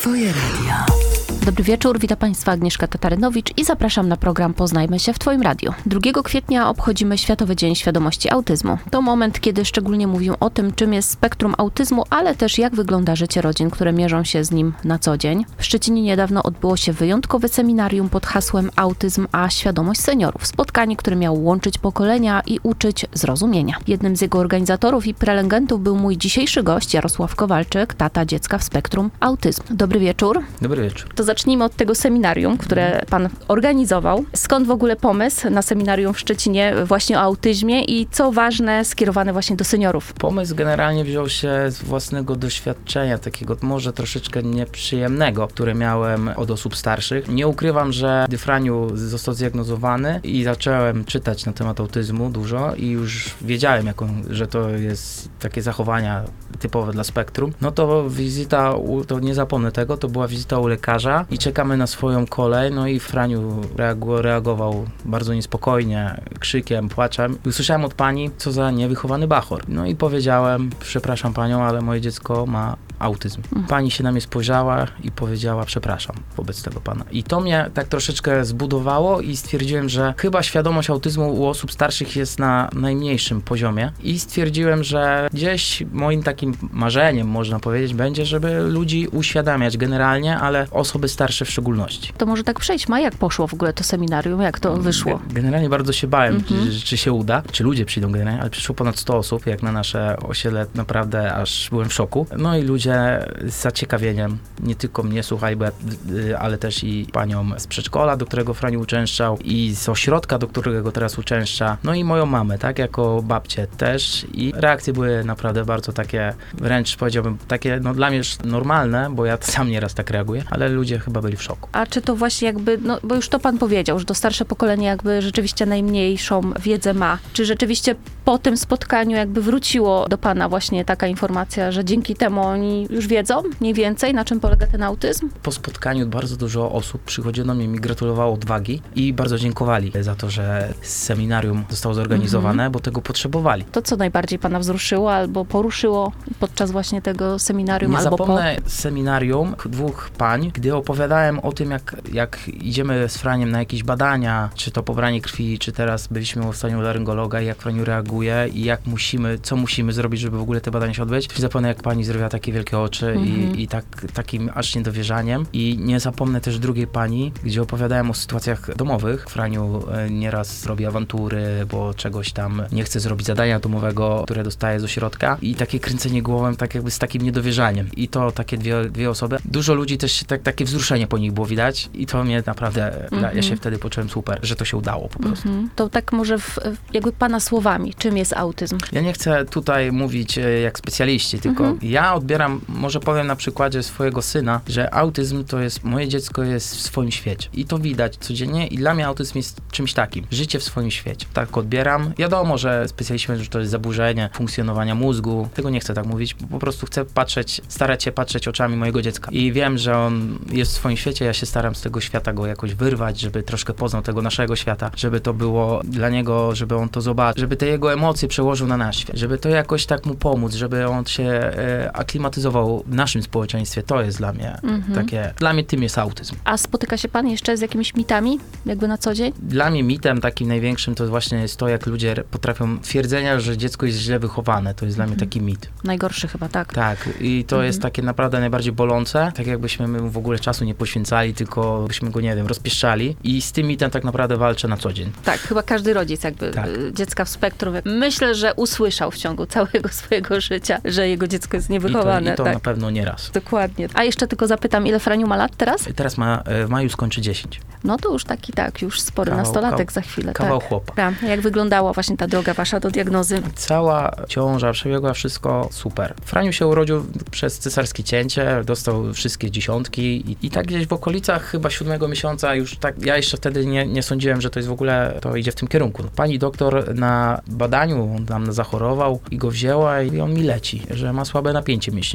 Swoje radio. Dobry wieczór, witam Państwa Agnieszka Tatarynowicz i zapraszam na program Poznajmy się w Twoim radiu. 2 kwietnia obchodzimy Światowy Dzień Świadomości Autyzmu. To moment, kiedy szczególnie mówię o tym, czym jest spektrum autyzmu, ale też jak wygląda życie rodzin, które mierzą się z nim na co dzień. W Szczecinie niedawno odbyło się wyjątkowe seminarium pod hasłem Autyzm a świadomość seniorów. Spotkanie, które miało łączyć pokolenia i uczyć zrozumienia. Jednym z jego organizatorów i prelegentów był mój dzisiejszy gość Jarosław Kowalczyk, tata dziecka w spektrum autyzmu. Dobry wieczór. Dobry wieczór. To zacznijmy od tego seminarium, które pan organizował. Skąd w ogóle pomysł na seminarium w Szczecinie właśnie o autyzmie i co ważne, skierowane właśnie do seniorów? Pomysł generalnie wziął się z własnego doświadczenia, takiego może troszeczkę nieprzyjemnego, które miałem od osób starszych. Nie ukrywam, że gdy Franiu został zdiagnozowany i zacząłem czytać na temat autyzmu dużo i już wiedziałem, że to jest takie zachowania typowe dla spektrum, no to wizyta, to nie zapomnę tego, to była wizyta u lekarza i czekamy na swoją kolej, no i Franiu reagował bardzo niespokojnie, krzykiem, płaczem. I usłyszałem od pani, co za niewychowany bachor. No i powiedziałem, przepraszam panią, ale moje dziecko ma autyzm. Pani się na mnie spojrzała i powiedziała, przepraszam wobec tego pana. I to mnie tak troszeczkę zbudowało i stwierdziłem, że chyba świadomość autyzmu u osób starszych jest na najmniejszym poziomie i stwierdziłem, że gdzieś moim takim marzeniem, można powiedzieć, będzie, żeby ludzi uświadamiać generalnie, ale osoby starsze w szczególności. To może tak przejdźmy, a jak poszło w ogóle to seminarium, jak to wyszło? Generalnie bardzo się bałem, czy się uda, czy ludzie przyjdą generalnie, ale przyszło ponad 100 osób, jak na nasze osiedle, naprawdę aż byłem w szoku. No i ludzie z zaciekawieniem, nie tylko mnie słuchaj, ale też i panią z przedszkola, do którego Franiu uczęszczał i z ośrodka, do którego teraz uczęszcza, no i moją mamę, tak, jako babcię też i reakcje były naprawdę bardzo takie, wręcz powiedziałbym, takie no dla mnie już normalne, bo ja sam nieraz tak reaguję, ale ludzie chyba byli w szoku. A czy to właśnie jakby, no bo już to pan powiedział, że to starsze pokolenie jakby rzeczywiście najmniejszą wiedzę ma. Czy rzeczywiście po tym spotkaniu jakby wróciło do pana właśnie taka informacja, że dzięki temu oni już wiedzą mniej więcej, na czym polega ten autyzm? Po spotkaniu bardzo dużo osób przychodziło do mnie, mi gratulowało odwagi i bardzo dziękowali za to, że seminarium zostało zorganizowane, bo tego potrzebowali. To co najbardziej pana wzruszyło albo poruszyło podczas właśnie tego seminarium? Nie zapomnę seminarium 2 pań, gdy opowiadałem o tym, jak idziemy z Franiem na jakieś badania, czy to pobranie krwi, czy teraz byliśmy w stanie laryngologa i jak Franiu reaguje i co musimy zrobić, żeby w ogóle te badania się odbyć. Nie zapomnę, jak pani zrobiła takie wielkie oczy i takim aż niedowierzaniem. I nie zapomnę też drugiej pani, gdzie opowiadałem o sytuacjach domowych. Franiu nieraz robi awantury, bo czegoś tam nie chce zrobić zadania domowego, które dostaje z ośrodka i takie kręcenie głową, tak jakby z takim niedowierzaniem. I to takie dwie osoby. Dużo ludzi też takie wzruszenie po nich było widać i to mnie naprawdę, ja się wtedy poczułem super, że to się udało po prostu. To tak może jakby pana słowami, czym jest autyzm? Ja nie chcę tutaj mówić jak specjaliści, tylko ja odbieram, może powiem na przykładzie swojego syna, że autyzm to jest, moje dziecko jest w swoim świecie. I to widać codziennie i dla mnie autyzm jest czymś takim. Życie w swoim świecie. Tak odbieram. Wiadomo, że specjaliści mówią, że to jest zaburzenie funkcjonowania mózgu. Tego nie chcę tak mówić, po prostu chcę starać się patrzeć oczami mojego dziecka. I wiem, że on jest w swoim świecie, ja się staram z tego świata go jakoś wyrwać, żeby troszkę poznał tego naszego świata, żeby to było dla niego, żeby on to zobaczył, żeby te jego emocje przełożył na nasz świat, żeby to jakoś tak mu pomóc, żeby on się aklimatyzował w naszym społeczeństwie. To jest dla mnie takie, dla mnie tym jest autyzm. A spotyka się pan jeszcze z jakimiś mitami, jakby na co dzień? Dla mnie mitem takim największym to właśnie jest to, jak ludzie potrafią twierdzenia, że dziecko jest źle wychowane. To jest dla mnie taki mit. Najgorszy chyba, tak? Tak. I to jest takie naprawdę najbardziej bolące. Tak jakbyśmy my w ogóle czasu nie poświęcali, tylko byśmy go, nie wiem, rozpieszczali. I z tym mitem tak naprawdę walczę na co dzień. Tak, chyba każdy rodzic jakby dziecka w spektrum. Myślę, że usłyszał w ciągu całego swojego życia, że jego dziecko jest niewychowane. I to na pewno nie raz. Dokładnie. A jeszcze tylko zapytam, ile Franiu ma lat teraz? Teraz w maju skończy 10. No to już taki, już spory nastolatek za chwilę. Kawał chłopa. Tak. Jak wyglądała właśnie ta droga wasza do diagnozy? Cała ciąża przebiegła, wszystko super. Franiu się urodził przez cesarskie cięcie, dostał wszystkie 10 i tak gdzieś w okolicach chyba 7 miesiąca już tak, ja jeszcze wtedy nie sądziłem, że to jest w ogóle, to idzie w tym kierunku. Pani doktor na badaniu, on tam zachorował i go wzięła i on mi leci, że ma słabe napięcie mięśniowe.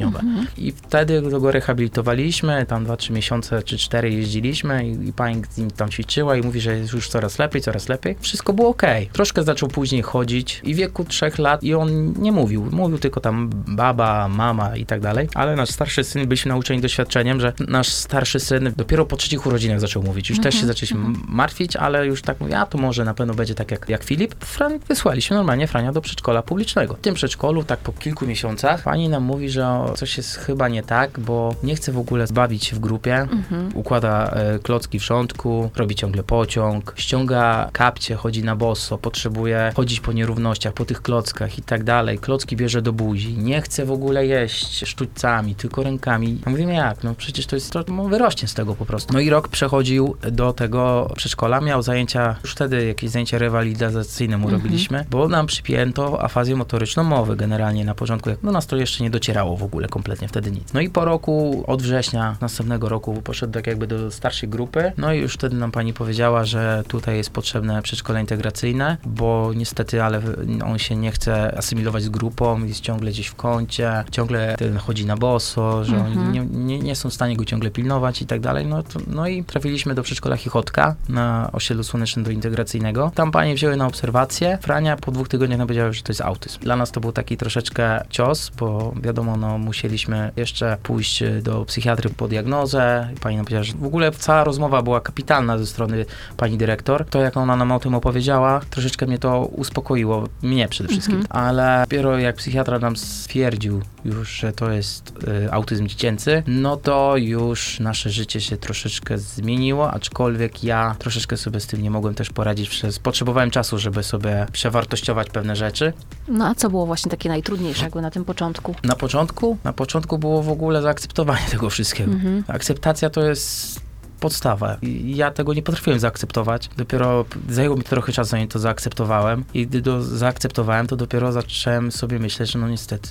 stopniowe. I wtedy go rehabilitowaliśmy, tam 2-3 miesiące czy 4 jeździliśmy i pani z nim tam ćwiczyła i mówi, że jest już coraz lepiej. Wszystko było okej. Troszkę zaczął później chodzić i w wieku 3 lat i on nie mówił. Mówił tylko tam baba, mama i tak dalej, ale nasz starszy syn, byliśmy nauczeni doświadczeniem, że nasz starszy syn dopiero po 3 urodzinach zaczął mówić. Już też się zaczęliśmy martwić, ale już tak mówię, a to może na pewno będzie tak jak Filip. Wysłaliśmy normalnie Frania do przedszkola publicznego. W tym przedszkolu, tak po kilku miesiącach, pani nam mówi, że coś jest chyba nie tak, bo nie chce w ogóle bawić się w grupie, układa klocki w rządku, robi ciągle pociąg, ściąga kapcie, chodzi na boso, potrzebuje chodzić po nierównościach, po tych klockach i tak dalej. Klocki bierze do buzi, nie chce w ogóle jeść sztućcami, tylko rękami. No mówimy jak? No przecież to jest, wyrośnie z tego po prostu. No i rok przechodził do tego przedszkola, miał zajęcia, już wtedy jakieś zajęcia rewalidacyjne mu robiliśmy, bo nam przypięto afazję motoryczną mowy generalnie na początku. No nas to jeszcze nie docierało w ogóle kompletnie, wtedy nic. No i po roku, od września następnego roku poszedł tak jakby do starszej grupy, no i już wtedy nam pani powiedziała, że tutaj jest potrzebne przedszkole integracyjne, bo niestety, ale on się nie chce asymilować z grupą, jest ciągle gdzieś w kącie, ciągle chodzi na boso, że oni nie są w stanie go ciągle pilnować i tak dalej. No i trafiliśmy do przedszkola Chichotka na osiedlu Słonecznym do integracyjnego. Tam panie wzięły na obserwację. Frania po 2 tygodniach nam powiedziała, że to jest autyzm. Dla nas to był taki troszeczkę cios, bo wiadomo, no musieliśmy jeszcze pójść do psychiatry po diagnozę. Pani nam powiedziała, że w ogóle cała rozmowa była kapitalna ze strony pani dyrektor. To, jak ona nam o tym opowiedziała, troszeczkę mnie to uspokoiło. Mnie przede wszystkim. Ale dopiero jak psychiatra nam stwierdził już, że to jest autyzm dziecięcy, no to już nasze życie się troszeczkę zmieniło, aczkolwiek ja troszeczkę sobie z tym nie mogłem też poradzić. Potrzebowałem czasu, żeby sobie przewartościować pewne rzeczy. No a co było właśnie takie najtrudniejsze jakby na tym początku? Na początku było w ogóle zaakceptowanie tego wszystkiego. Akceptacja to jest podstawa. I ja tego nie potrafiłem zaakceptować. Dopiero zajęło mi trochę czasu, zanim to zaakceptowałem. I gdy to zaakceptowałem, to dopiero zacząłem sobie myśleć, że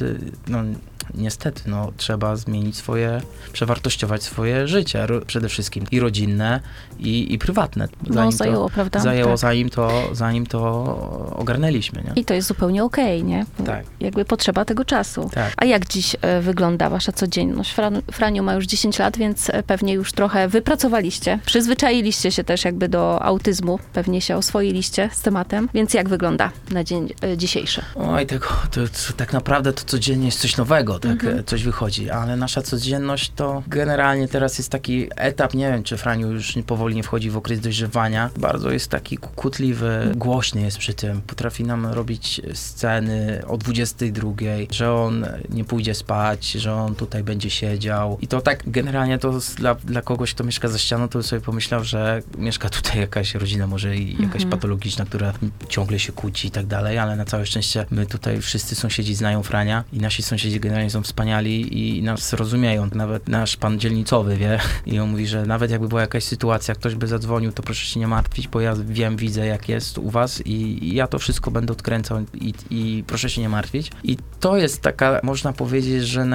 niestety, trzeba zmienić przewartościować swoje życie. Przede wszystkim i rodzinne, i prywatne. Zajęło, prawda? Zajęło, tak. zanim to ogarnęliśmy, nie? I to jest zupełnie okej, nie? Bo tak. Jakby potrzeba tego czasu. Tak. A jak dziś wygląda wasza codzienność? Franiu ma już 10 lat, więc pewnie już trochę wypracowaliście. Przyzwyczailiście się też jakby do autyzmu. Pewnie się oswoiliście z tematem. Więc jak wygląda na dzień dzisiejszy? Oj, to tak naprawdę to codziennie jest coś nowego, tak? Coś wychodzi. Ale nasza codzienność to generalnie teraz jest taki etap, nie wiem, czy Franiu już powoli nie wchodzi w okres dojrzewania. Bardzo jest taki kłótliwy, głośny jest przy tym. Potrafi nam robić sceny o 22, że on nie pójdzie spać, że on tutaj będzie siedział. I to tak generalnie to dla kogoś, kto mieszka za ścianą, to sobie pomyślał, że mieszka tutaj jakaś rodzina może i jakaś patologiczna, która ciągle się kłóci i tak dalej, ale na całe szczęście my tutaj wszyscy sąsiedzi znają Frania i nasi sąsiedzi generalnie są wspaniali i nas rozumieją. Nawet nasz pan dzielnicowy wie i on mówi, że nawet jakby była jakaś sytuacja, ktoś by zadzwonił, to proszę się nie martwić, bo ja widzę jak jest u was i ja to wszystko będę odkręcał i proszę się nie martwić. I to jest taka, można powiedzieć, że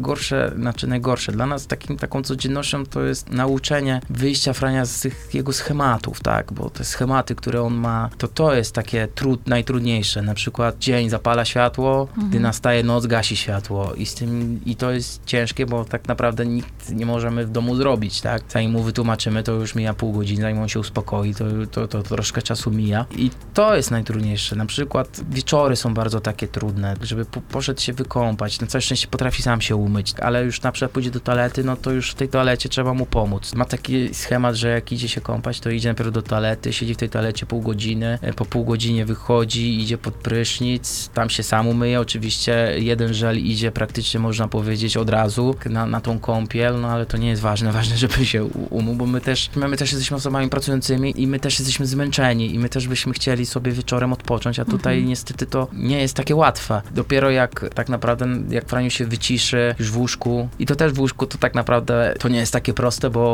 najgorsze dla nas taką codziennością to jest nauczenie wyjścia Frania z tych jego schematów, tak, bo te schematy, które on ma, to jest takie najtrudniejsze. Na przykład dzień zapala światło, gdy nastaje noc, gasi światło i to jest ciężkie, bo tak naprawdę nikt nie możemy w domu zrobić, tak. Zanim mu wytłumaczymy, to już mija pół godziny, zanim on się uspokoi, to troszkę czasu mija i to jest najtrudniejsze. Na przykład wieczory są bardzo takie trudne, żeby poszedł się wykąpać, na całe szczęście potrafi sam się umyć, ale już na przykład pójdzie do toalety, no to już w tej toalecie trzeba mu pomóc. Ma taki schemat, że jak idzie się kąpać, to idzie najpierw do toalety, siedzi w tej toalecie pół godziny, po pół godzinie wychodzi, idzie pod prysznic, tam się sam umyje, oczywiście jeden żel idzie praktycznie, można powiedzieć, od razu na tą kąpiel, no ale to nie jest ważne, żeby się umył, bo my też jesteśmy osobami pracującymi i my też jesteśmy zmęczeni i my też byśmy chcieli sobie wieczorem odpocząć, a tutaj niestety to nie jest takie łatwe. Dopiero jak tak naprawdę, Franiu się wyciszy już w łóżku i to też w łóżku, to tak naprawdę to nie jest takie proste, bo Franiu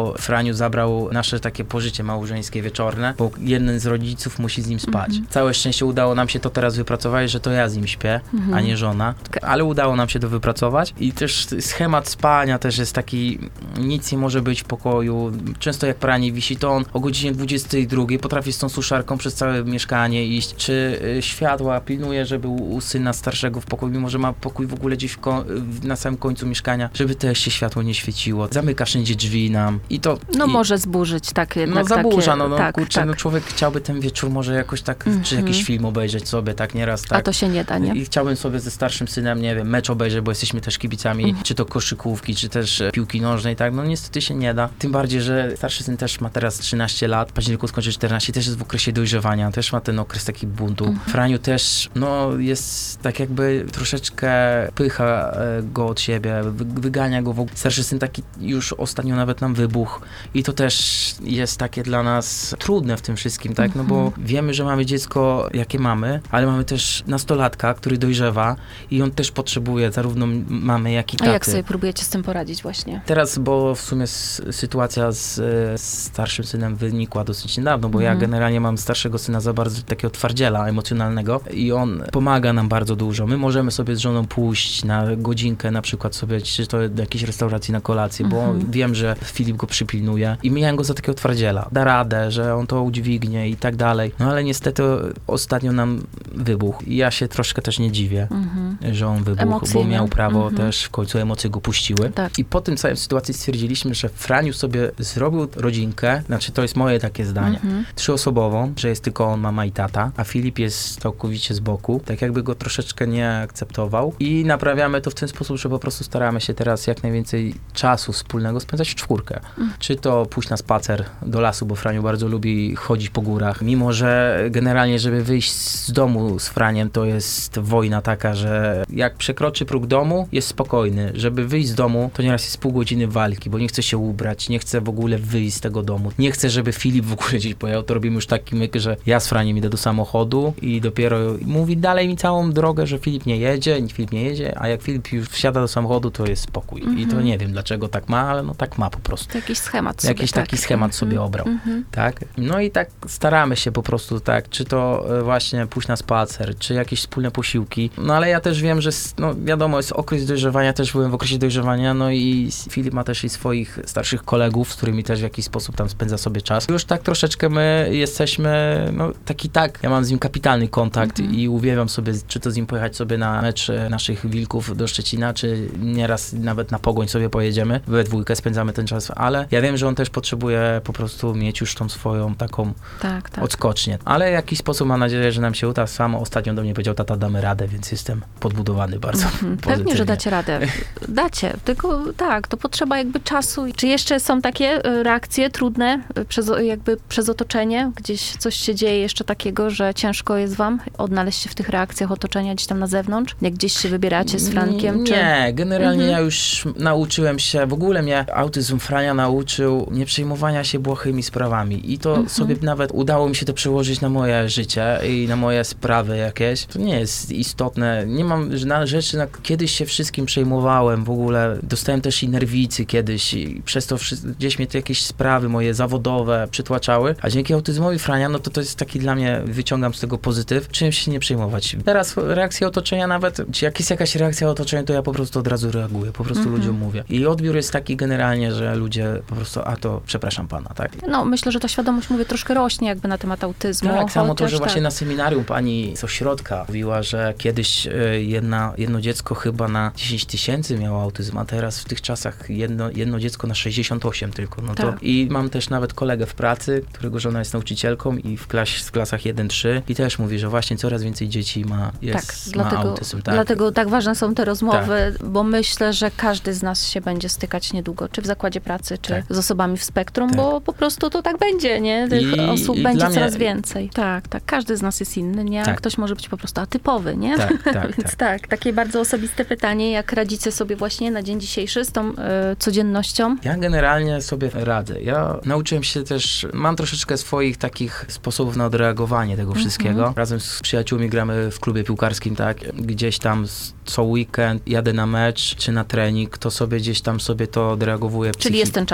Franiu zabrał nasze takie pożycie małżeńskie wieczorne, bo jeden z rodziców musi z nim spać. Całe szczęście udało nam się to teraz wypracować, że to ja z nim śpię, a nie żona, ale udało nam się to wypracować i też schemat spania też jest taki, nic nie może być w pokoju. Często jak pranie wisi, to on o godzinie 22 potrafi z tą suszarką przez całe mieszkanie iść, czy światła pilnuje, żeby u syna starszego w pokoju, mimo że ma pokój w ogóle gdzieś na samym końcu mieszkania, żeby też się światło nie świeciło. Zamyka wszędzie drzwi nam i to... może zburzyć tak jednak. No zaburza, takie, kurczę, człowiek chciałby ten wieczór może jakoś tak, czy jakiś film obejrzeć sobie, tak nieraz, tak. A to się nie da, nie? I chciałbym sobie ze starszym synem, nie wiem, mecz obejrzeć, bo jesteśmy też kibicami, czy to koszykówki, czy też piłki nożnej, tak, no niestety się nie da. Tym bardziej, że starszy syn też ma teraz 13 lat, w październiku skończy 14, też jest w okresie dojrzewania, też ma ten okres taki buntu. Franiu też, jest tak jakby troszeczkę pycha go od siebie, wygania go w ogóle. Starszy syn taki już ostatnio nawet nam wybuchł i to też jest takie dla nas trudne w tym wszystkim, tak, no bo wiemy, że mamy dziecko, jakie mamy, ale mamy też nastolatka, który dojrzewa i on też potrzebuje zarówno mamy, jak i taty. A jak sobie próbujecie z tym poradzić właśnie? Teraz, bo w sumie sytuacja z starszym synem wynikła dosyć niedawno, bo ja generalnie mam starszego syna za bardzo takiego twardziela emocjonalnego i on pomaga nam bardzo dużo. My możemy sobie z żoną pójść na godzinkę na przykład sobie, czy to do jakiejś restauracji na kolację, bo wiem, że Filip go przypilnuje i miałem go za takiego twardziela. Da radę, że on to udźwignie i tak dalej. No ale niestety ostatnio nam wybuchł i ja się troszkę też nie dziwię, że on wybuchł, Emocje, bo miał prawo też, w końcu emocje go puściły. Tak. I po tym całej sytuacji stwierdziliśmy, że Franiu sobie zrobił rodzinkę, znaczy to jest moje takie zdanie, 3-osobową, że jest tylko on, mama i tata, a Filip jest całkowicie z boku, tak jakby go troszeczkę nie akceptował i naprawiamy to w ten sposób, że po prostu staramy się teraz jak najwięcej czasu wspólnego spędzać w czwórkę. Czy to pójść na spacer do lasu, bo Franiu bardzo lubi chodzić po górach, mimo że generalnie, żeby wyjść z domu z Franiem, to jest wojna taka, że jak przekroczy próg domu, jest spokojny. Żeby wyjść z domu, to nieraz jest pół godziny walki, bo nie chce się ubrać, nie chce w ogóle wyjść z tego domu. Nie chce, żeby Filip w ogóle gdzieś pojechał. To robimy już taki myk, że ja z Franiem idę do samochodu i dopiero mówi dalej mi całą drogę, że Filip nie jedzie, a jak Filip już wsiada do samochodu, to jest spokój. I to nie wiem, dlaczego tak ma, ale no tak ma po prostu. To jakiś schemat sobie, Jakiś taki schemat sobie obrał, tak? No i tak staramy się po prostu, tak, czy to właśnie pójść na spacer, czy jakieś wspólne posiłki. No ale ja też wiem, że wiadomo, jest okres dojrzewania, też byłem w okresie dojrzewania, no i Filip ma też i swoich starszych kolegów, z którymi też w jakiś sposób tam spędza sobie czas. Już tak troszeczkę my jesteśmy, ja mam z nim kapitalny kontakt i uwielbiam sobie, czy to z nim pojechać sobie na mecz naszych Wilków do Szczecina, czy nieraz nawet na Pogoń sobie pojedziemy. We dwójkę spędzamy ten czas, ale ja wiem, że on też potrzebuje po prostu mieć już tą swoją taką odskocznię. Ale w jakiś sposób mam nadzieję, że nam się uda. Sam ostatnio do mnie powiedział, tata, damy radę, więc jestem podbudowany bardzo pozytywnie. Pewnie, że dacie radę. Dacie, tylko tak, to potrzeba jakby czasu. Czy jeszcze są takie reakcje trudne przez otoczenie? Gdzieś coś się dzieje jeszcze takiego, że ciężko jest wam odnaleźć się w tych reakcjach otoczenia gdzieś tam na zewnątrz? Jak gdzieś się wybieracie z Frankiem? Nie, generalnie ja już nauczyłem się, w ogóle mnie autyzm Frania nauczył nie przejmowania się błahymi sprawami i to sobie nawet udało mi się to przełożyć na moje życie i na moje sprawy jakieś. To nie jest istotne. Nie mam rzeczy, kiedyś się wszystkim przejmowałem w ogóle. Dostałem też i nerwicy kiedyś i przez to gdzieś mnie to jakieś sprawy moje zawodowe przytłaczały, a dzięki autyzmowi Frania, no to jest taki dla mnie, wyciągam z tego pozytyw, czym się nie przejmować. Teraz reakcja otoczenia nawet, czy jak jest jakaś reakcja otoczenia, to ja po prostu od razu reaguję, po prostu ludziom mówię. I odbiór jest taki generalnie, że ludzie po prostu, to przepraszam pana, tak? No, myślę, że ta świadomość, troszkę rośnie jakby na temat autyzmu. Tak, samo to, że właśnie na seminarium pani z ośrodka mówiła, że kiedyś jedno dziecko chyba na 10 000 miało autyzm, a teraz w tych czasach jedno dziecko na 68 tylko. No to, i mam też nawet kolegę w pracy, którego żona jest nauczycielką i w klasach 1-3 i też mówi, że właśnie coraz więcej dzieci ma autyzm. Tak. Dlatego tak ważne są te rozmowy, bo myślę, że każdy z nas się będzie stykać niedługo, czy w zakładzie pracy, czy z osobami w spektrum, bo po prostu to tak będzie, nie? Tych osób będzie coraz więcej. Tak. Każdy z nas jest inny, nie? A ktoś może być po prostu atypowy, nie? Więc takie bardzo osobiste pytanie, jak radzicie sobie właśnie na dzień dzisiejszy z tą codziennością? Ja generalnie sobie radzę. Ja nauczyłem się też, mam troszeczkę swoich takich sposobów na odreagowanie tego wszystkiego. Razem z przyjaciółmi gramy w klubie piłkarskim, gdzieś tam co weekend jadę na mecz, czy na trening, to sobie gdzieś tam sobie to odreagowuję. Czyli jest ten czas na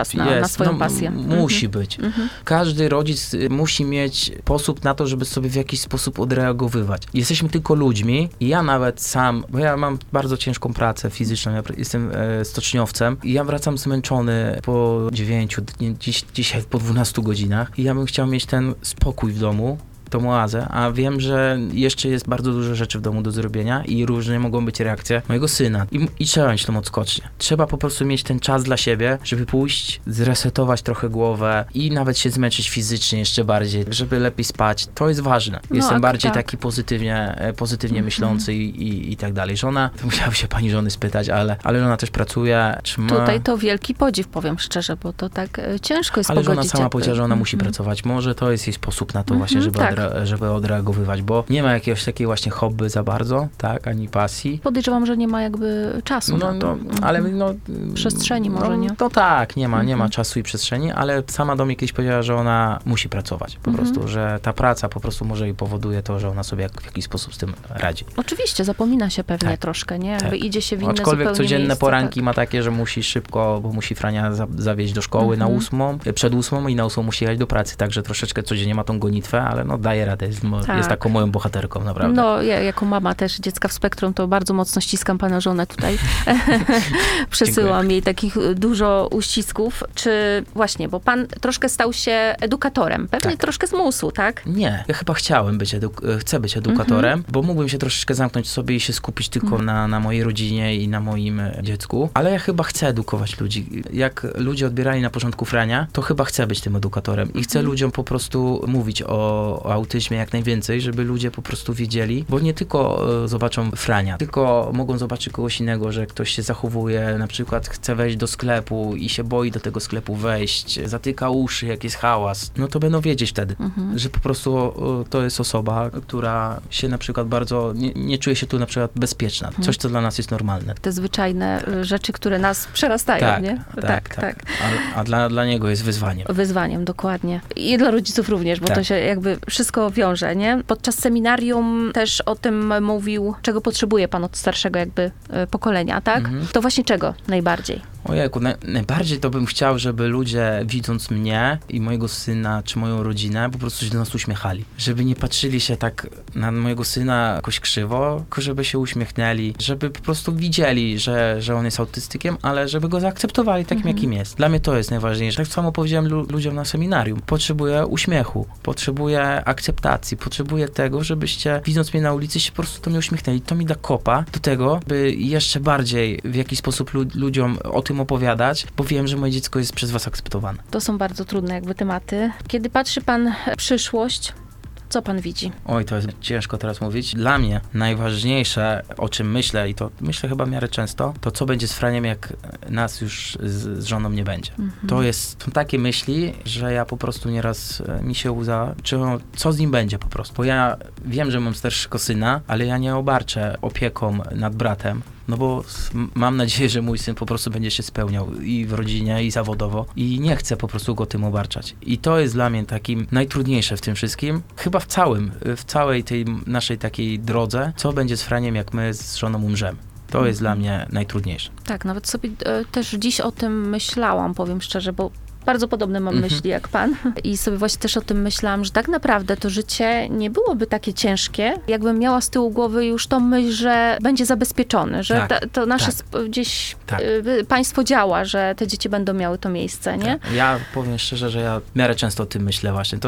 na swoją pasję. Musi być. Każdy rodzic musi mieć sposób na to, żeby sobie w jakiś sposób odreagowywać. Jesteśmy tylko ludźmi i ja nawet sam, bo ja mam bardzo ciężką pracę fizyczną, ja jestem stoczniowcem i ja wracam zmęczony po 9, dzisiaj po 12 godzinach i ja bym chciał mieć ten spokój w domu, tą oazę, a wiem, że jeszcze jest bardzo dużo rzeczy w domu do zrobienia i różne mogą być reakcje mojego syna. I trzeba mieć tą odskocznię. Trzeba po prostu mieć ten czas dla siebie, żeby pójść, zresetować trochę głowę i nawet się zmęczyć fizycznie jeszcze bardziej, żeby lepiej spać. To jest ważne. Jestem bardziej taki pozytywnie myślący i tak dalej. Żona, to musiałaby się pani żony spytać, ale żona też pracuje. Tutaj to wielki podziw, powiem szczerze, bo to tak ciężko jest pogodzić. Ale żona sama powiedziała, że ona musi pracować. Może to jest jej sposób na to właśnie, żeby odreagowywać, bo nie ma jakiegoś takiego właśnie hobby za bardzo, tak, ani pasji. Podejrzewam, że nie ma jakby czasu na to. Ale przestrzeni może, nie? To tak, nie ma czasu i przestrzeni, ale sama do mnie kiedyś powiedziała, że ona musi pracować po prostu, że ta praca po prostu może jej powoduje to, że ona sobie w jakiś sposób z tym radzi. Oczywiście, zapomina się pewnie troszkę, nie? Jakby idzie się w inne Aczkolwiek codzienne miejsce, poranki ma takie, że musi szybko, bo musi Frania zawieźć do szkoły na 8, przed 8 i na 8 musi jechać do pracy, także troszeczkę codziennie ma tą gonitwę, ale daje radę, jest taką moją bohaterką, naprawdę. No, ja jako mama też dziecka w spektrum, to bardzo mocno ściskam pana żonę tutaj. Przesyłam jej takich dużo uścisków. Czy właśnie, bo pan troszkę stał się edukatorem, pewnie troszkę z musu, tak? Nie, ja chyba chcę być edukatorem, bo mógłbym się troszeczkę zamknąć sobie i się skupić tylko na mojej rodzinie i na moim dziecku, ale ja chyba chcę edukować ludzi. Jak ludzie odbierali na początku Frania, to chyba chcę być tym edukatorem i chcę ludziom po prostu mówić o autyzmie jak najwięcej, żeby ludzie po prostu wiedzieli, bo nie tylko zobaczą Frania, tylko mogą zobaczyć kogoś innego, że ktoś się zachowuje, na przykład chce wejść do sklepu i się boi do tego sklepu wejść, zatyka uszy, jak jest hałas, no to będą wiedzieć wtedy, że po prostu to jest osoba, która się na przykład bardzo, nie czuje się tu na przykład bezpieczna. Coś, co dla nas jest normalne. Te zwyczajne rzeczy, które nas przerastają, nie? Tak. A dla niego jest wyzwaniem. Wyzwaniem, dokładnie. I dla rodziców również, bo to się jakby wszystko wiąże, nie? Podczas seminarium też o tym mówił, czego potrzebuje pan od starszego jakby pokolenia, tak? To właśnie czego najbardziej? Ojejku, najbardziej to bym chciał, żeby ludzie, widząc mnie i mojego syna, czy moją rodzinę, po prostu się do nas uśmiechali. Żeby nie patrzyli się tak na mojego syna jakoś krzywo, tylko żeby się uśmiechnęli, żeby po prostu widzieli, że on jest autystykiem, ale żeby go zaakceptowali takim, jakim jest. Dla mnie to jest najważniejsze. Tak samo powiedziałem ludziom na seminarium. Potrzebuję uśmiechu, potrzebuję akceptacji, potrzebuję tego, żebyście, widząc mnie na ulicy, się po prostu do mnie uśmiechnęli. To mi da kopa do tego, by jeszcze bardziej w jakiś sposób ludziom o tym opowiadać, bo wiem, że moje dziecko jest przez was akceptowane. To są bardzo trudne jakby tematy. Kiedy patrzy pan w przyszłość, co pan widzi? Oj, to jest ciężko teraz mówić. Dla mnie najważniejsze, o czym myślę, i to myślę chyba w miarę często, to co będzie z Franiem, jak nas już z żoną nie będzie. To są takie myśli, że ja po prostu nieraz mi się łza, co z nim będzie po prostu. Bo ja wiem, że mam starszego syna, ale ja nie obarczę opieką nad bratem. No bo mam nadzieję, że mój syn po prostu będzie się spełniał i w rodzinie, i zawodowo. I nie chcę po prostu go tym obarczać. I to jest dla mnie takim najtrudniejsze w tym wszystkim. Chyba w całej tej naszej takiej drodze, co będzie z Franiem, jak my z żoną umrzemy. To jest dla mnie najtrudniejsze. Tak, nawet sobie też dziś o tym myślałam, powiem szczerze, bo bardzo podobne mam myśli jak pan. I sobie właśnie też o tym myślałam, że tak naprawdę to życie nie byłoby takie ciężkie, jakbym miała z tyłu głowy już tą myśl, że będzie zabezpieczony, że to nasze gdzieś państwo działa, że te dzieci będą miały to miejsce, nie? Ja powiem szczerze, że ja w miarę często o tym myślę właśnie.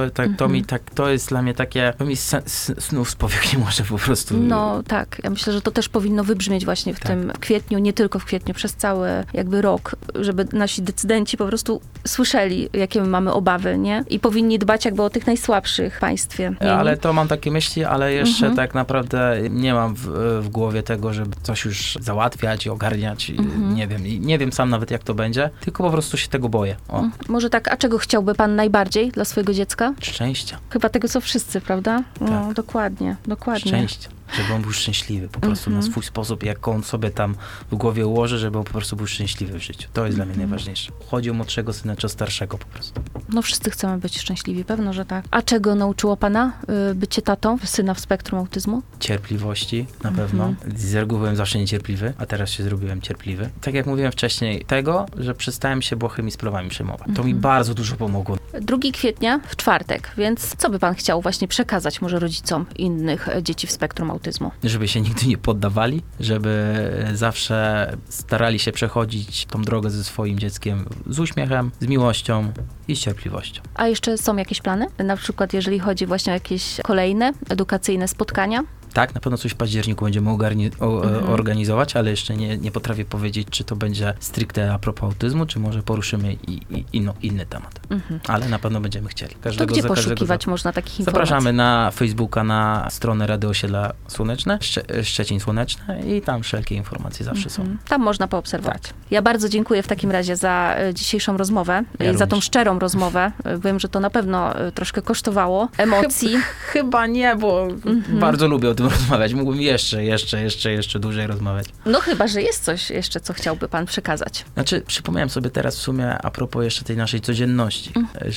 To jest dla mnie takie, to mi snów z powieki może po prostu. No tak, ja myślę, że to też powinno wybrzmieć właśnie w tym kwietniu, nie tylko w kwietniu, przez cały jakby rok, żeby nasi decydenci po prostu słyszeli, jakie my mamy obawy, nie? I powinni dbać jakby o tych najsłabszych w państwie. Ale to mam takie myśli, ale jeszcze tak naprawdę nie mam w głowie tego, żeby coś już załatwiać i ogarniać. Nie wiem sam nawet, jak to będzie, tylko po prostu się tego boję. Może tak, a czego chciałby pan najbardziej dla swojego dziecka? Szczęścia. Chyba tego, co wszyscy, prawda? No, dokładnie. Szczęścia. Żeby on był szczęśliwy po prostu na swój sposób, jak on sobie tam w głowie ułoży, żeby on po prostu był szczęśliwy w życiu. To jest dla mnie najważniejsze. Chodzi o młodszego syna czy o starszego po prostu. No wszyscy chcemy być szczęśliwi, pewno, że tak. A czego nauczyło pana bycie tatą syna w spektrum autyzmu? Cierpliwości na pewno. Z reguły byłem zawsze niecierpliwy, a teraz się zrobiłem cierpliwy. Tak jak mówiłem wcześniej, tego, że przestałem się błahymi sprawami przejmować. To mi bardzo dużo pomogło. 2 kwietnia w czwartek, więc co by pan chciał właśnie przekazać może rodzicom innych dzieci w spektrum autyzmu? Żeby się nigdy nie poddawali, żeby zawsze starali się przechodzić tą drogę ze swoim dzieckiem z uśmiechem, z miłością i z cierpliwością. A jeszcze są jakieś plany? Na przykład jeżeli chodzi właśnie o jakieś kolejne edukacyjne spotkania? Tak, na pewno coś w październiku będziemy organizować, ale jeszcze nie potrafię powiedzieć, czy to będzie stricte a propos autyzmu, czy może poruszymy inny temat. Ale na pewno będziemy chcieli. To gdzie poszukiwać można takich informacji? Zapraszamy na Facebooka, na stronę Radio Osiedla Słoneczne, Szczecin Słoneczne i tam wszelkie informacje zawsze są. Tam można poobserwować. Tak. Ja bardzo dziękuję w takim razie za dzisiejszą rozmowę, za tą szczerą rozmowę. Wiem, że to na pewno troszkę kosztowało emocji. Chyba nie, bo bardzo lubię o tym rozmawiać. Mógłbym jeszcze dłużej rozmawiać. No chyba, że jest coś jeszcze, co chciałby pan przekazać. Znaczy, przypomniałem sobie teraz w sumie a propos jeszcze tej naszej codzienności,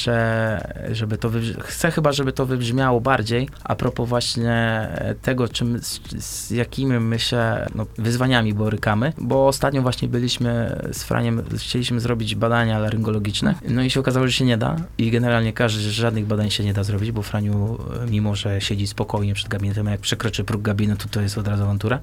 żeby to chcę chyba, żeby to wybrzmiało bardziej a propos właśnie tego, z jakimi my się wyzwaniami borykamy, bo ostatnio właśnie byliśmy z Franiem, chcieliśmy zrobić badania laryngologiczne, no i się okazało, że się nie da i generalnie żadnych badań się nie da zrobić, bo Franiu, mimo że siedzi spokojnie przed gabinetem, jak przekroczy próg gabinetu, to jest od razu awantura,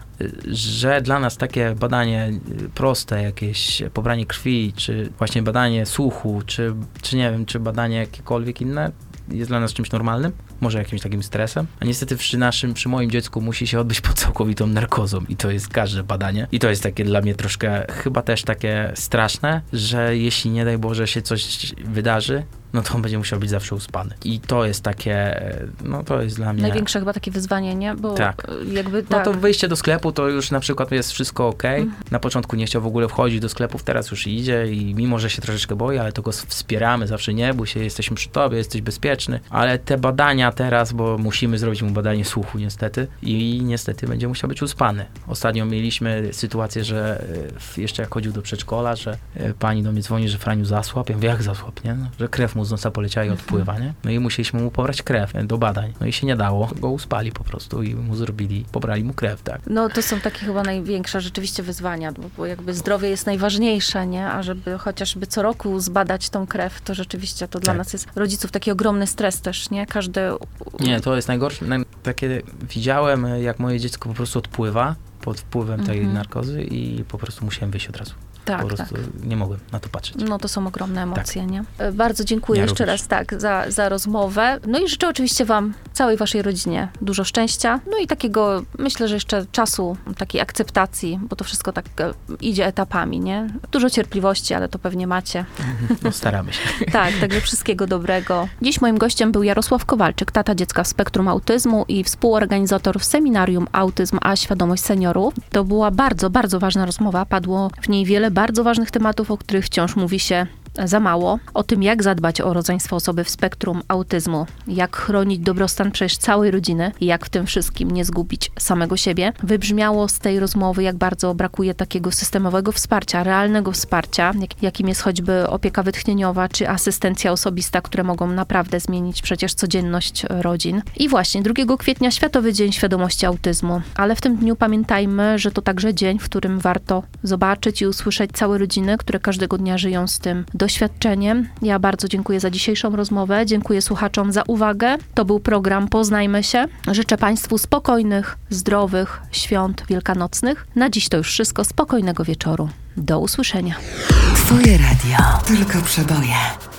że dla nas takie badanie proste, jakieś pobranie krwi, czy właśnie badanie słuchu, czy nie wiem, czy badanie jakiekolwiek inne, jest dla nas czymś normalnym, może jakimś takim stresem, a niestety przy moim dziecku musi się odbyć pod całkowitą narkozą i to jest każde badanie i to jest takie dla mnie troszkę chyba też takie straszne, że jeśli nie daj Boże się coś wydarzy, no to on będzie musiał być zawsze uspany. I to jest takie, to jest dla mnie... Największe chyba takie wyzwanie, nie? Bo tak. jakby No to wyjście do sklepu to już na przykład jest wszystko okej. Na początku nie chciał w ogóle wchodzić do sklepów, teraz już idzie i mimo, że się troszeczkę boi, ale to go wspieramy, zawsze nie bój się, jesteśmy przy tobie, jesteś bezpieczny. Ale te badania teraz, bo musimy zrobić mu badanie słuchu niestety i niestety będzie musiał być uspany. Ostatnio mieliśmy sytuację, że jeszcze jak chodził do przedszkola, że pani do mnie dzwoni, że Franiu zasłabł. Ja mówię, jak zasłabł, nie? Że krew mu z nosa poleciała i odpływa, nie? No i musieliśmy mu pobrać krew do badań. No i się nie dało. Go uspali po prostu i mu pobrali mu krew, tak. No to są takie chyba największe rzeczywiście wyzwania, bo jakby zdrowie jest najważniejsze, nie? A żeby chociażby co roku zbadać tą krew, to rzeczywiście to dla nas jest rodziców taki ogromny stres też, nie? Nie, to jest najgorsze. Takie widziałem, jak moje dziecko po prostu odpływa pod wpływem tej narkozy i po prostu musiałem wyjść od razu. Tak, po prostu nie mogłem na to patrzeć. No to są ogromne emocje, nie? Bardzo dziękuję jeszcze raz za rozmowę. No i życzę oczywiście wam, całej waszej rodzinie dużo szczęścia. No i takiego, myślę, że jeszcze czasu, takiej akceptacji, bo to wszystko tak idzie etapami, nie? Dużo cierpliwości, ale to pewnie macie. No staramy się. Tak, także wszystkiego dobrego. Dziś moim gościem był Jarosław Kowalczyk, tata dziecka w spektrum autyzmu i współorganizator seminarium Autyzm a Świadomość Seniorów. To była bardzo, bardzo ważna rozmowa. Padło w niej wiele bardzo ważnych tematów, o których wciąż mówi się za mało. O tym, jak zadbać o rodzeństwo osoby w spektrum autyzmu, jak chronić dobrostan przecież całej rodziny i jak w tym wszystkim nie zgubić samego siebie. Wybrzmiało z tej rozmowy, jak bardzo brakuje takiego systemowego wsparcia, realnego wsparcia, jakim jest choćby opieka wytchnieniowa czy asystencja osobista, które mogą naprawdę zmienić przecież codzienność rodzin. I właśnie 2 kwietnia Światowy Dzień Świadomości Autyzmu. Ale w tym dniu pamiętajmy, że to także dzień, w którym warto zobaczyć i usłyszeć całe rodziny, które każdego dnia żyją z tym doświadczeniem. Ja bardzo dziękuję za dzisiejszą rozmowę. Dziękuję słuchaczom za uwagę. To był program Poznajmy się. Życzę Państwu spokojnych, zdrowych świąt wielkanocnych. Na dziś to już wszystko. Spokojnego wieczoru. Do usłyszenia. Twoje radio. Tylko przeboje.